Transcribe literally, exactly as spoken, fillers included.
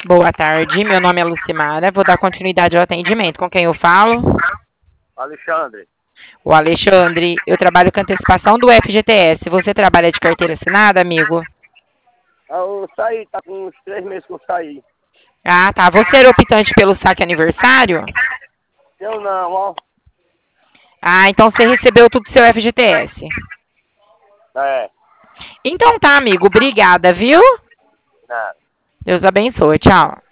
Boa tarde, meu nome é Lucimara, vou dar continuidade ao atendimento. Com quem eu falo? Alexandre. O Alexandre, eu trabalho com antecipação do F G T S. Você trabalha de carteira assinada, amigo? Eu saí, tá com uns três meses que eu saí. Ah, tá. Você era optante pelo saque aniversário? Eu não, ó. Ah, então você recebeu tudo do seu F G T S. É, Então tá, amigo. Obrigada, viu? nada. Deus abençoe. Tchau.